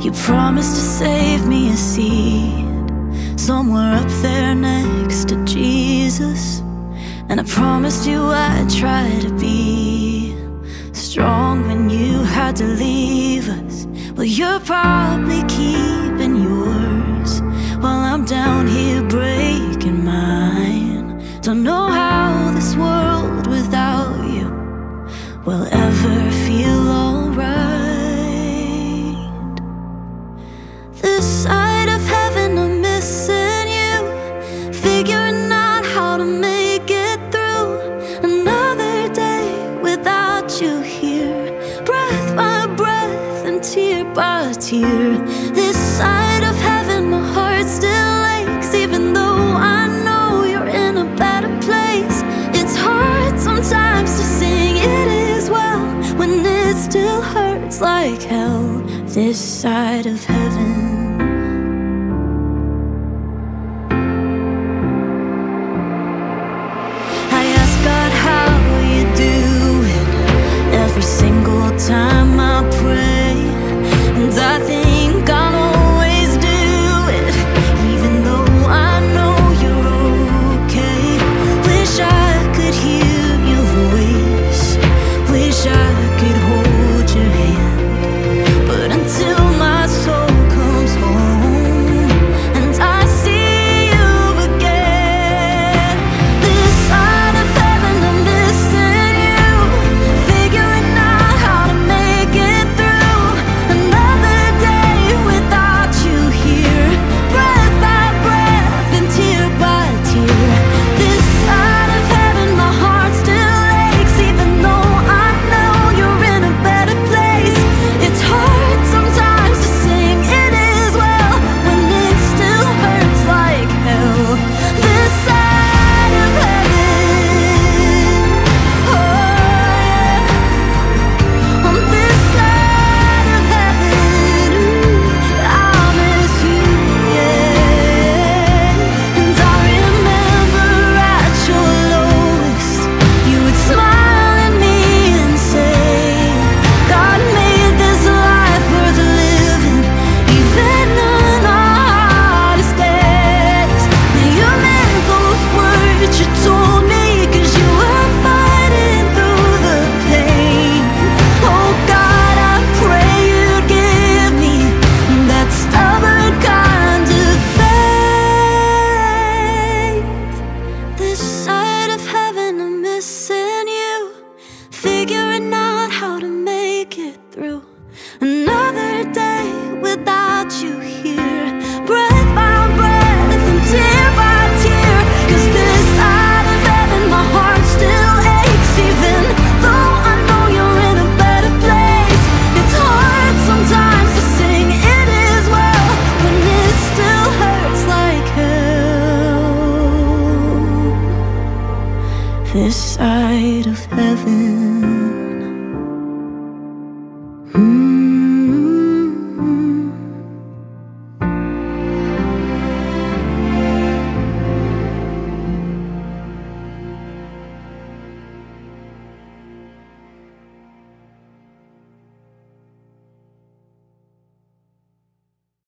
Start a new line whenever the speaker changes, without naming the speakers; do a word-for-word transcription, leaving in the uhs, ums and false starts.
You promised to save me a seat somewhere up there next to Jesus. And I promised you I'd try to be strong when you had to leave us. Well, you're probably keeping yours while I'm down here breaking mine. Don't know how this world without you will ever feel alright. This side of heaven I'm missing you, figuring out how to make it through another day without you here, breath by breath and tear by tear. This side of heaven my heart still aches, even though I know you're in a better place. It's hard sometimes to sing it as well when it still hurts like hell. This side of heaven. Every single time I pray, and I think I'll always do it, even though I know you're okay. Wish I could hear your voice, wish I could hold your hand, but until my soul comes home and I see you again, this side of heaven I'm missing you, figuring out how to make it through another day without you here, breath by breath and tear by tear. This side of heaven my heart still aches, even though I know you're in a better place. It's hard sometimes to sing it as well when it still hurts like hell. This side of heaven, oh yeah. On this side of heaven, I'll miss you, yeah. And I remember at your lowest, you would smile at me and say, God made this life worth living, even on the hardest days. And you meant those words you told me, 'cause you were fighting through the pain. Oh God, I pray you'd give me that stubborn kind of faith. This side of heaven I'm missing you, figuring out how to make it through another day without you here, breath by breath and tear by tear. 'Cause this side of heaven my heart still aches, even though I know you're in a better place. It's hard sometimes to sing it as well when it still hurts like hell. This side of heaven.